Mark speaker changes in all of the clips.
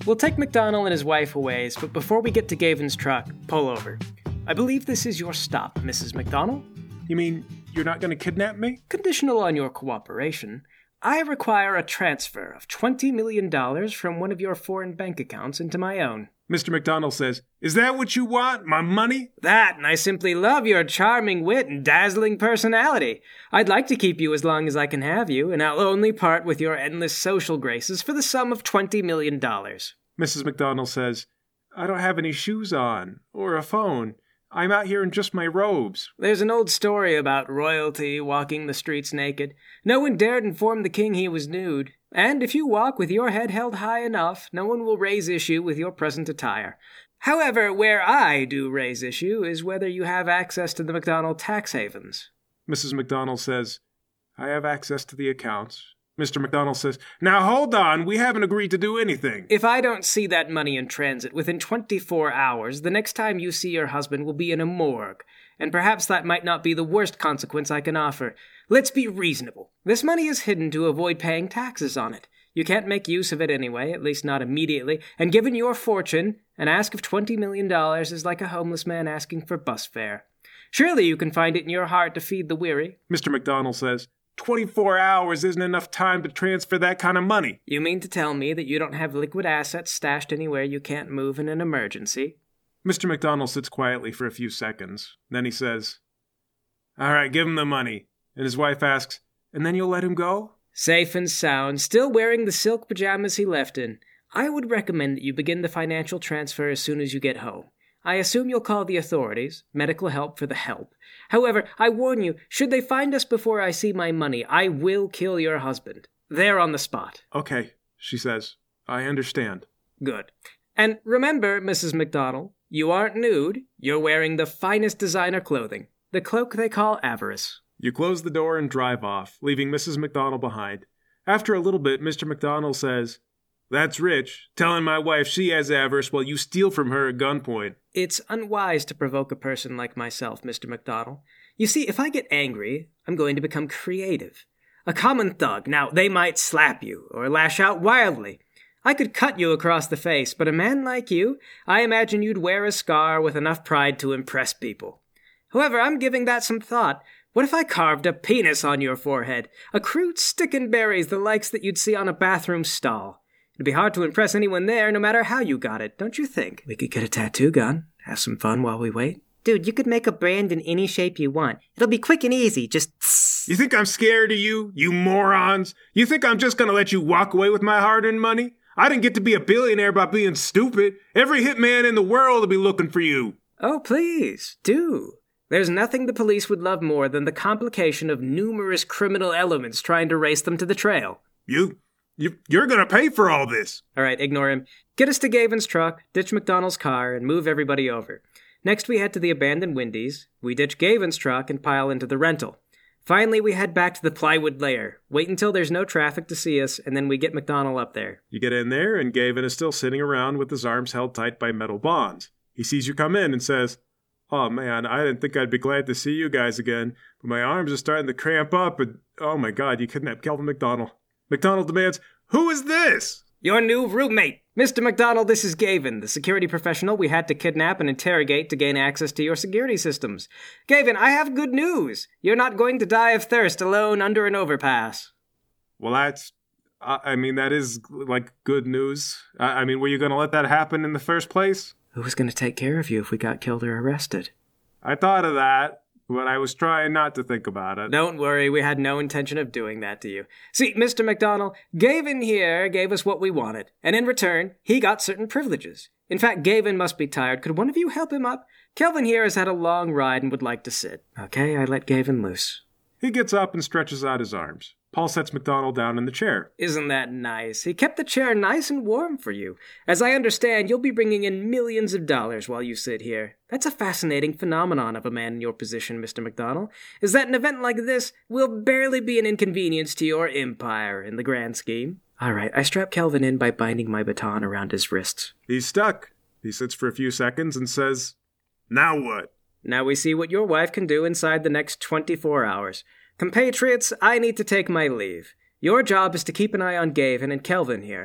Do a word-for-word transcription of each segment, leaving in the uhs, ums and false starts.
Speaker 1: We'll take McDonald and his wife a ways, but before we get to Gavin's truck, pull over. I believe this is your stop, Missus McDonald.
Speaker 2: You mean you're not going to kidnap me?
Speaker 1: Conditional on your cooperation. I require a transfer of twenty million dollars from one of your foreign bank accounts into my own.
Speaker 2: Mister McDonald says, "Is that what you want? My money?"
Speaker 1: That, and I simply love your charming wit and dazzling personality. I'd like to keep you as long as I can have you, and I'll only part with your endless social graces for the sum of twenty million dollars.
Speaker 2: Missus McDonald says, "I don't have any shoes on, or a phone. I'm out here in just my robes."
Speaker 1: There's an old story about royalty walking the streets naked. No one dared inform the king he was nude. And if you walk with your head held high enough, no one will raise issue with your present attire. However, where I do raise issue is whether you have access to the McDonald tax havens.
Speaker 2: Missus McDonald says, "I have access to the accounts." Mister McDonald says, "Now hold on, we haven't agreed to do anything."
Speaker 1: If I don't see that money in transit within twenty-four hours, the next time you see your husband will be in a morgue. And perhaps that might not be the worst consequence I can offer. Let's be reasonable. This money is hidden to avoid paying taxes on it. You can't make use of it anyway, at least not immediately, and given your fortune, an ask of twenty million dollars is like a homeless man asking for bus fare. Surely you can find it in your heart to feed the weary.
Speaker 2: Mister McDonald says, twenty-four hours isn't enough time to transfer that kind of money."
Speaker 1: You mean to tell me that you don't have liquid assets stashed anywhere you can't move in an emergency?
Speaker 2: Mister McDonald sits quietly for a few seconds. Then he says, "All right, give him the money." And his wife asks, "And then you'll let him go?"
Speaker 1: Safe and sound, still wearing the silk pajamas he left in. I would recommend that you begin the financial transfer as soon as you get home. I assume you'll call the authorities, medical help for the help. However, I warn you, should they find us before I see my money, I will kill your husband. There on the spot.
Speaker 2: "Okay," she says. "I understand."
Speaker 1: Good. And remember, Missus McDonald, you aren't nude. You're wearing the finest designer clothing. The cloak they call avarice.
Speaker 2: You close the door and drive off, leaving Missus McDonald behind. After a little bit, Mister McDonald says, "That's rich, telling my wife she has avarice while you steal from her at gunpoint."
Speaker 1: It's unwise to provoke a person like myself, Mister McDonald. You see, if I get angry, I'm going to become creative. A common thug, now, they might slap you or lash out wildly. I could cut you across the face, but a man like you, I imagine you'd wear a scar with enough pride to impress people. However, I'm giving that some thought. What if I carved a penis on your forehead? A crude stick and berries, the likes that you'd see on a bathroom stall. It'd be hard to impress anyone there, no matter how you got it, don't you think? We could get a tattoo gun, have some fun while we wait. Dude, you could make a brand in any shape you want. It'll be quick and easy, just tss.
Speaker 2: You think I'm scared of you, you morons? You think I'm just gonna let you walk away with my hard-earned money? I didn't get to be a billionaire by being stupid. Every hitman in the world will be looking for you.
Speaker 1: Oh, please, do. There's nothing the police would love more than the complication of numerous criminal elements trying to race them to the trail.
Speaker 2: You, you, you're gonna pay for all this.
Speaker 1: All right, ignore him. Get us to Gavin's truck, ditch McDonald's car, and move everybody over. Next, we head to the abandoned Wendy's. We ditch Gavin's truck and pile into the rental. Finally, we head back to the plywood lair. Wait until there's no traffic to see us, and then we get McDonald up there.
Speaker 2: You get in there, and Gavin is still sitting around with his arms held tight by metal bonds. He sees you come in and says, "Oh man, I didn't think I'd be glad to see you guys again, but my arms are starting to cramp up, and oh my god, you kidnapped Kelvin McDonald." McDonald demands, "Who is this?"
Speaker 1: Your new roommate! Mister McDonald, this is Gavin, the security professional we had to kidnap and interrogate to gain access to your security systems. Gavin, I have good news. You're not going to die of thirst alone under an overpass.
Speaker 2: Well, that's, I, I mean, that is, like, good news. I, I mean, were you going to let that happen in the first place?
Speaker 1: Who was going to take care of you if we got killed or arrested?
Speaker 2: I thought of that, but I was trying not to think about it.
Speaker 1: Don't worry, we had no intention of doing that to you. See, Mister McDonald, Gavin here gave us what we wanted, and in return, he got certain privileges. In fact, Gavin must be tired. Could one of you help him up? Kelvin here has had a long ride and would like to sit. Okay, I let Gavin loose.
Speaker 2: He gets up and stretches out his arms. Paul sets McDonald down in the chair.
Speaker 1: Isn't that nice? He kept the chair nice and warm for you. As I understand, you'll be bringing in millions of dollars while you sit here. That's a fascinating phenomenon of a man in your position, Mister McDonald, is that an event like this will barely be an inconvenience to your empire in the grand scheme. All right, I strap Kelvin in by binding my baton around his wrists.
Speaker 2: He's stuck. He sits for a few seconds and says, "Now what?"
Speaker 1: Now we see what your wife can do inside the next twenty-four hours. Compatriots, I need to take my leave. Your job is to keep an eye on Gavin and Kelvin here.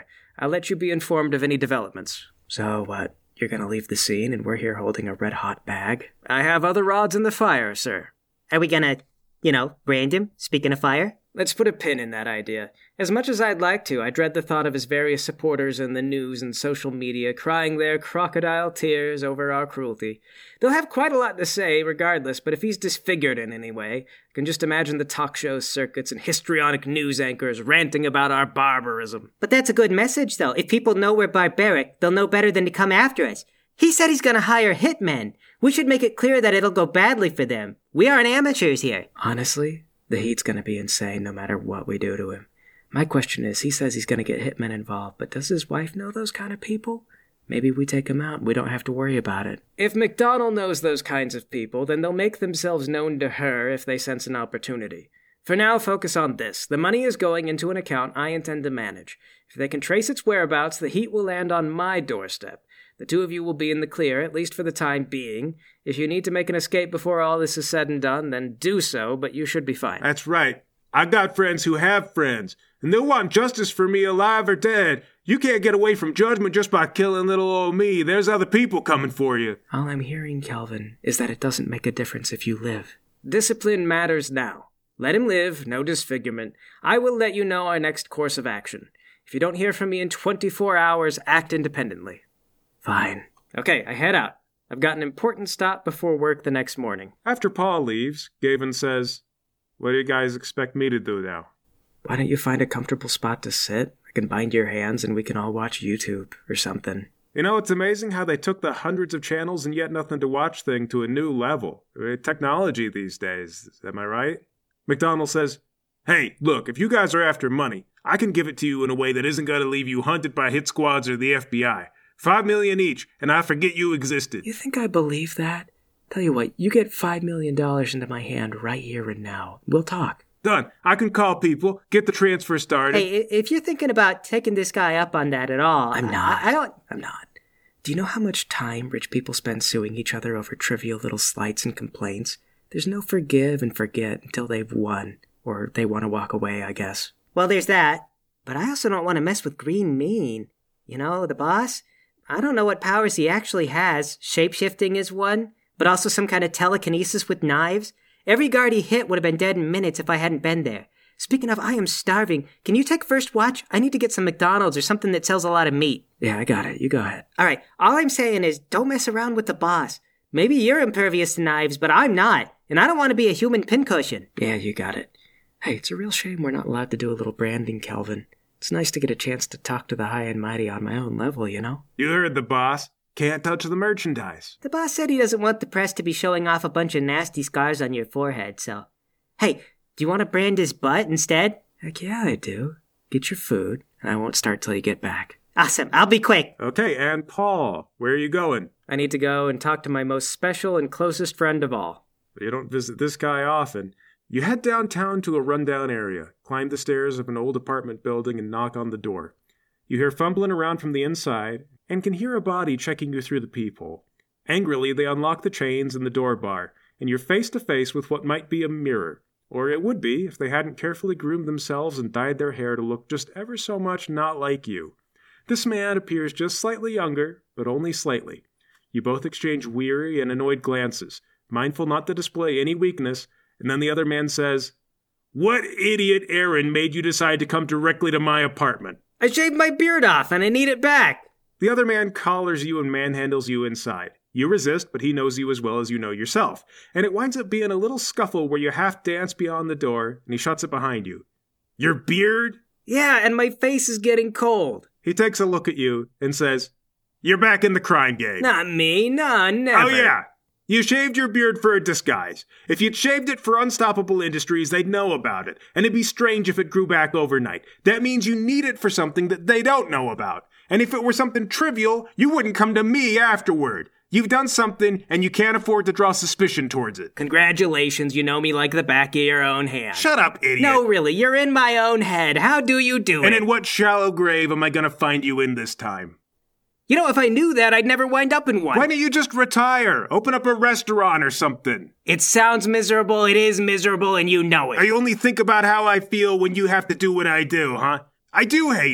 Speaker 1: I'll let you be informed of any developments. So what, you're gonna leave the scene and we're here holding a red-hot bag? I have other rods in the fire, sir.
Speaker 3: Are we gonna, you know, brand him, speaking of fire?
Speaker 1: Let's put a pin in that idea. As much as I'd like to, I dread the thought of his various supporters in the news and social media crying their crocodile tears over our cruelty. They'll have quite a lot to say, regardless, but if he's disfigured in any way, I can just imagine the talk show circuits and histrionic news anchors ranting about our barbarism.
Speaker 3: But that's a good message, though. If people know we're barbaric, they'll know better than to come after us. He said he's gonna hire hitmen. We should make it clear that it'll go badly for them. We aren't amateurs here.
Speaker 1: Honestly, the heat's gonna be insane no matter what we do to him. My question is, he says he's gonna get hitmen involved, but does his wife know those kind of people? Maybe we take him out and we don't have to worry about it. If McDonald knows those kinds of people, then they'll make themselves known to her if they sense an opportunity. For now, focus on this. The money is going into an account I intend to manage. If they can trace its whereabouts, the heat will land on my doorstep. The two of you will be in the clear, at least for the time being. If you need to make an escape before all this is said and done, then do so, but you should be fine.
Speaker 2: That's right. I got friends who have friends, and they'll want justice for me alive or dead. You can't get away from judgment just by killing little old me. There's other people coming for you.
Speaker 1: All I'm hearing, Kelvin, is that it doesn't make a difference if you live. Discipline matters now. Let him live, no disfigurement. I will let you know our next course of action. If you don't hear from me in twenty-four hours, act independently. Fine. Okay, I head out. I've got an important stop before work the next morning.
Speaker 2: After Paul leaves, Gavin says, "What do you guys expect me to do now?"
Speaker 1: Why don't you find a comfortable spot to sit? I can bind your hands and we can all watch YouTube or something.
Speaker 2: You know, it's amazing how they took the hundreds of channels and yet nothing to watch thing to a new level. Technology these days, am I right? McDonald says, "Hey, look, if you guys are after money, I can give it to you in a way that isn't going to leave you hunted by hit squads or the F B I. Five million each, and I forget you existed."
Speaker 1: You think I believe that? Tell you what, you get five million dollars into my hand right here and now. We'll talk.
Speaker 2: Done. I can call people, get the transfer started.
Speaker 3: Hey, if you're thinking about taking this guy up on that at all...
Speaker 1: I'm not.
Speaker 3: I, I don't...
Speaker 1: I'm not. Do you know how much time rich people spend suing each other over trivial little slights and complaints? There's no forgive and forget until they've won. Or they want to walk away, I guess.
Speaker 3: Well, there's that. But I also don't want to mess with Green Mean. You know, the boss? I don't know what powers he actually has. Shape-shifting is one, but also some kind of telekinesis with knives. Every guard he hit would have been dead in minutes if I hadn't been there. Speaking of, I am starving. Can you take first watch? I need to get some McDonald's or something that sells a lot of meat.
Speaker 1: Yeah, I got it. You go ahead.
Speaker 3: All right, all I'm saying is don't mess around with the boss. Maybe you're impervious to knives, but I'm not, and I don't want to be a human pincushion.
Speaker 1: Yeah, you got it. Hey, it's a real shame we're not allowed to do a little branding, Kelvin. It's nice to get a chance to talk to the high and mighty on my own level, you know?
Speaker 2: You heard the boss. Can't touch the merchandise.
Speaker 3: The boss said he doesn't want the press to be showing off a bunch of nasty scars on your forehead, so... Hey, do you want to brand his butt instead?
Speaker 1: Heck yeah, I do. Get your food, and I won't start till you get back.
Speaker 3: Awesome, I'll be quick.
Speaker 2: Okay, and Paul, where are you going?
Speaker 1: I need to go and talk to my most special and closest friend of all.
Speaker 2: You don't visit this guy often. You head downtown to a rundown area, climb the stairs of an old apartment building, and knock on the door. You hear fumbling around from the inside, and can hear a body checking you through the peephole. Angrily, they unlock the chains and the door bar, and you're face to face with what might be a mirror. Or it would be if they hadn't carefully groomed themselves and dyed their hair to look just ever so much not like you. This man appears just slightly younger, but only slightly. You both exchange weary and annoyed glances, mindful not to display any weakness, and then the other man says, "What idiot errand made you decide to come directly to my apartment?"
Speaker 1: I shaved my beard off and I need it back.
Speaker 2: The other man collars you and manhandles you inside. You resist, but he knows you as well as you know yourself, and it winds up being a little scuffle where you half dance beyond the door, and he shuts it behind you. "Your beard?"
Speaker 1: Yeah, and my face is getting cold.
Speaker 2: He takes a look at you and says, "You're back in the crime game."
Speaker 1: Not me, no, never.
Speaker 2: Oh yeah, you shaved your beard for a disguise. If you'd shaved it for Unstoppable Industries, they'd know about it, and it'd be strange if it grew back overnight. That means you need it for something that they don't know about. And if it were something trivial, you wouldn't come to me afterward. You've done something, and you can't afford to draw suspicion towards it.
Speaker 1: Congratulations, you know me like the back of your own hand.
Speaker 2: Shut up, idiot.
Speaker 1: No, really, you're in my own head. How do you do it?
Speaker 2: And in what shallow grave am I gonna find you in this time?
Speaker 1: You know, if I knew that, I'd never wind up in one.
Speaker 2: Why don't you just retire? Open up a restaurant or something.
Speaker 1: It sounds miserable, it is miserable, and you know it.
Speaker 2: I only think about how I feel when you have to do what I do, huh? I do hate it.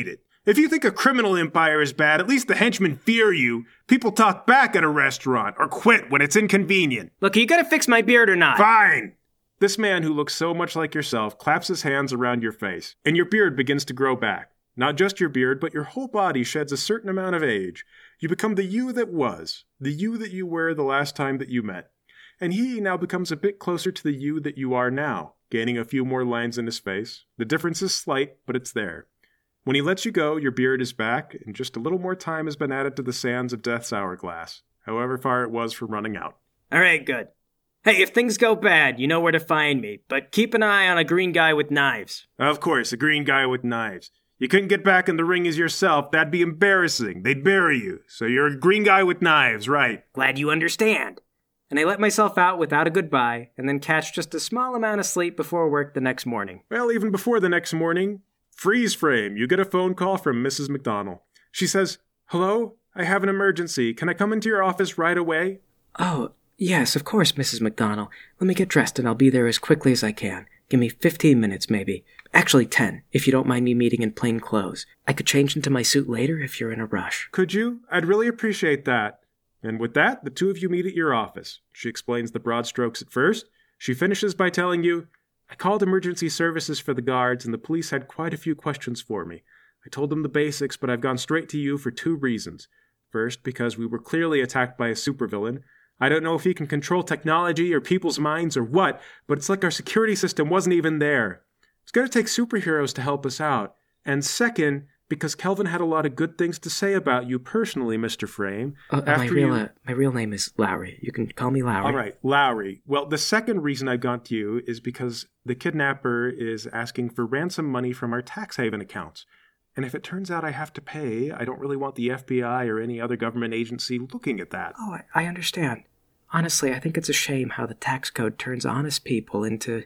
Speaker 2: If you think a criminal empire is bad, at least the henchmen fear you. People talk back at a restaurant or quit when it's inconvenient.
Speaker 1: Look, are you gonna fix my beard or not?
Speaker 2: Fine! This man who looks so much like yourself claps his hands around your face, and your beard begins to grow back. Not just your beard, but your whole body sheds a certain amount of age. You become the you that was, the you that you were the last time that you met. And he now becomes a bit closer to the you that you are now, gaining a few more lines in his face. The difference is slight, but it's there. When he lets you go, your beard is back, and just a little more time has been added to the sands of death's hourglass, however far it was from running out.
Speaker 1: All right, good. Hey, if things go bad, you know where to find me, but keep an eye on a green guy with knives.
Speaker 2: Of course, a green guy with knives. You couldn't get back in the ring as yourself. That'd be embarrassing. They'd bury you. So you're a green guy with knives, right?
Speaker 1: Glad you understand. And I let myself out without a goodbye, and then catch just a small amount of sleep before work the next morning.
Speaker 2: Well, even before the next morning, freeze frame. You get a phone call from Missus McDonald. She says, "Hello? I have an emergency. Can I come into your office right away?"
Speaker 3: Oh, yes, of course, Missus McDonald. Let me get dressed and I'll be there as quickly as I can. Give me fifteen minutes, maybe. Actually, ten, if you don't mind me meeting in plain clothes. I could change into my suit later if you're in a rush.
Speaker 2: Could you? I'd really appreciate that. And with that, the two of you meet at your office. She explains the broad strokes at first. She finishes by telling you, "I called emergency services for the guards, and the police had quite a few questions for me. I told them the basics, but I've gone straight to you for two reasons. First, because we were clearly attacked by a supervillain. I don't know if he can control technology or people's minds or what, but it's like our security system wasn't even there. It's going to take superheroes to help us out. And second, because Kelvin had a lot of good things to say about you personally, Mister Frame.
Speaker 3: Uh, my, real, you... uh, my real name is Lowry. You can call me Lowry.
Speaker 2: All right, Lowry. Well, the second reason I've gone to you is because the kidnapper is asking for ransom money from our tax haven accounts. And if it turns out I have to pay, I don't really want the F B I or any other government agency looking at that."
Speaker 3: Oh, I, I understand. Honestly, I think it's a shame how the tax code turns honest people into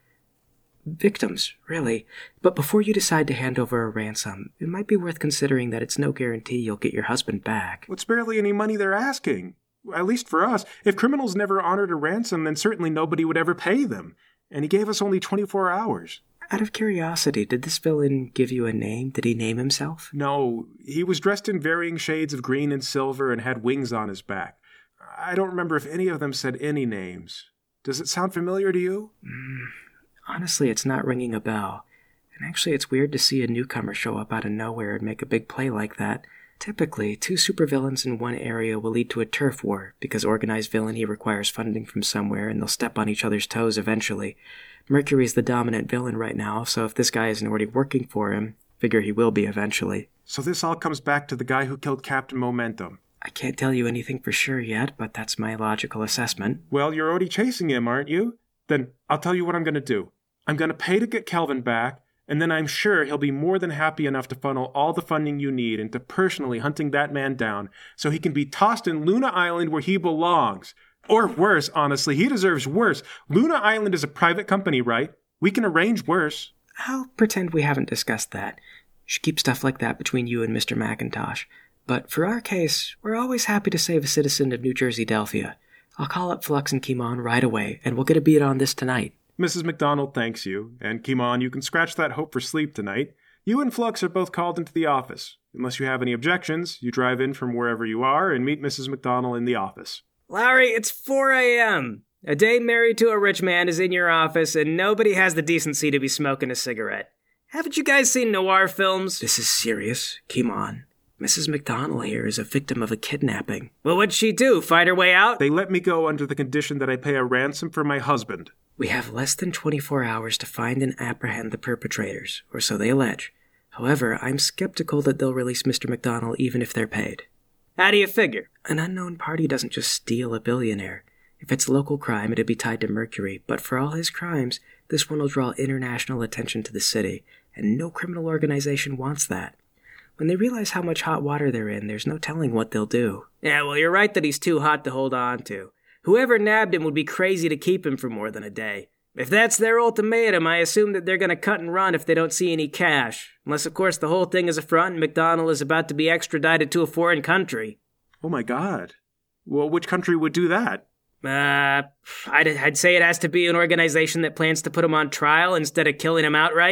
Speaker 3: victims, really. But before you decide to hand over a ransom, it might be worth considering that it's no guarantee you'll get your husband back.
Speaker 2: Well, it's barely any money they're asking. At least for us. If criminals never honored a ransom, then certainly nobody would ever pay them. And he gave us only twenty-four hours.
Speaker 3: Out of curiosity, did this villain give you a name? Did he name himself?
Speaker 2: No, he was dressed in varying shades of green and silver and had wings on his back. I don't remember if any of them said any names. Does it sound familiar to you?
Speaker 3: Mm, honestly, it's not ringing a bell. And actually, it's weird to see a newcomer show up out of nowhere and make a big play like that. Typically, two supervillains in one area will lead to a turf war, because organized villainy requires funding from somewhere, and they'll step on each other's toes eventually. Mercury's the dominant villain right now, so if this guy isn't already working for him, figure he will be eventually.
Speaker 2: So this all comes back to the guy who killed Captain Momentum.
Speaker 3: I can't tell you anything for sure yet, but that's my logical assessment.
Speaker 2: Well, you're already chasing him, aren't you? Then I'll tell you what I'm going to do. I'm going to pay to get Kelvin back, and then I'm sure he'll be more than happy enough to funnel all the funding you need into personally hunting that man down so he can be tossed in Luna Island where he belongs. Or worse, honestly, he deserves worse. Luna Island is a private company, right? We can arrange worse.
Speaker 3: I'll pretend we haven't discussed that. Should keep stuff like that between you and Mister McIntosh. But for our case, we're always happy to save a citizen of New Jersey Delphia. I'll call up Flux and Kimon right away, and we'll get a beat on this tonight.
Speaker 2: Missus McDonald thanks you, and Kimon, you can scratch that hope for sleep tonight. You and Flux are both called into the office. Unless you have any objections, you drive in from wherever you are and meet Missus McDonald in the office.
Speaker 1: Larry, it's four a.m. A dame married to a rich man is in your office, and nobody has the decency to be smoking a cigarette. Haven't you guys seen noir films?
Speaker 3: This is serious. Kimon. Missus McDonald here is a victim of a kidnapping.
Speaker 1: Well, what'd she do? Fight her way out?
Speaker 2: They let me go under the condition that I pay a ransom for my husband.
Speaker 3: We have less than twenty-four hours to find and apprehend the perpetrators, or so they allege. However, I'm skeptical that they'll release Mister McDonald even if they're paid.
Speaker 1: How do you figure?
Speaker 3: An unknown party doesn't just steal a billionaire. If it's local crime, it'd be tied to Mercury, but for all his crimes, this one will draw international attention to the city, and no criminal organization wants that. When they realize how much hot water they're in, there's no telling what they'll do.
Speaker 1: Yeah, well, you're right that he's too hot to hold on to. Whoever nabbed him would be crazy to keep him for more than a day. If that's their ultimatum, I assume that they're going to cut and run if they don't see any cash. Unless, of course, the whole thing is a front and McDonald is about to be extradited to a foreign country.
Speaker 2: Oh my god. Well, which country would do that?
Speaker 1: Uh, I'd, I'd say it has to be an organization that plans to put him on trial instead of killing him outright.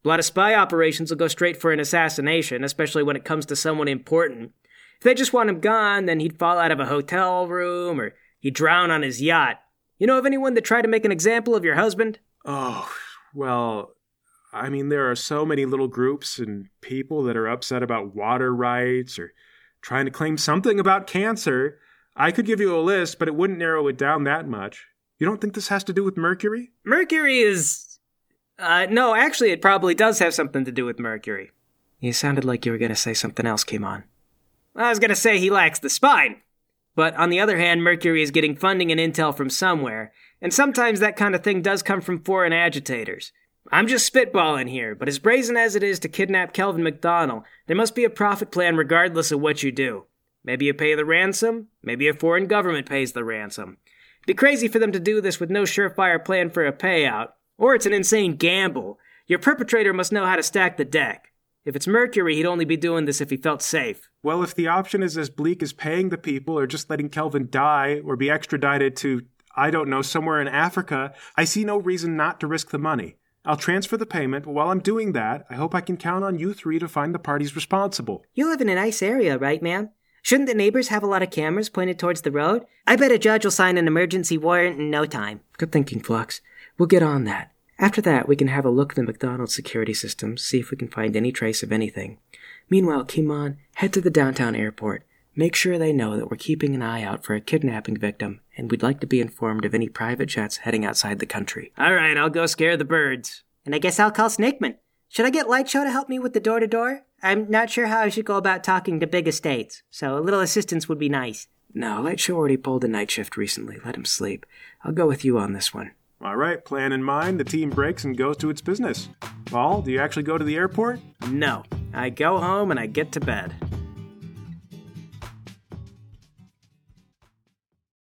Speaker 1: A lot of spy operations will go straight for an assassination, especially when it comes to someone important. If they just want him gone, then he'd fall out of a hotel room, or he'd drown on his yacht. You know of anyone that tried to make an example of your husband?
Speaker 2: Oh, well, I mean, there are so many little groups and people that are upset about water rights or trying to claim something about cancer. I could give you a list, but it wouldn't narrow it down that much. You don't think this has to do with Mercury?
Speaker 1: Mercury is... Uh, no, actually, it probably does have something to do with Mercury.
Speaker 3: You sounded like you were going to say something else, Kimon.
Speaker 1: I was going to say he lacks the spine. But on the other hand, Mercury is getting funding and intel from somewhere, and sometimes that kind of thing does come from foreign agitators. I'm just spitballing here, but as brazen as it is to kidnap Kelvin McDonald, there must be a profit plan regardless of what you do. Maybe you pay the ransom, maybe a foreign government pays the ransom. It'd be crazy for them to do this with no surefire plan for a payout. Or it's an insane gamble. Your perpetrator must know how to stack the deck. If it's Mercury, he'd only be doing this if he felt safe.
Speaker 2: Well, if the option is as bleak as paying the people or just letting Kelvin die or be extradited to, I don't know, somewhere in Africa, I see no reason not to risk the money. I'll transfer the payment, but while I'm doing that, I hope I can count on you three to find the parties responsible.
Speaker 3: You live in a nice area, right, ma'am? Shouldn't the neighbors have a lot of cameras pointed towards the road? I bet a judge will sign an emergency warrant in no time.
Speaker 1: Good thinking, Flux. We'll get on that. After that, we can have a look at the McDonald's security systems, see if we can find any trace of anything. Meanwhile, Kimon, head to the downtown airport. Make sure they know that we're keeping an eye out for a kidnapping victim, and we'd like to be informed of any private jets heading outside the country. All right, I'll go scare the birds.
Speaker 3: And I guess I'll call Snakeman. Should I get Lightshow to help me with the door-to-door? I'm not sure how I should go about talking to big estates, so a little assistance would be nice.
Speaker 1: No, Lightshow already pulled a night shift recently. Let him sleep. I'll go with you on this one.
Speaker 2: All right, plan in mind, the team breaks and goes to its business. Paul, do you actually go to the airport?
Speaker 1: No, I go home and I get to bed.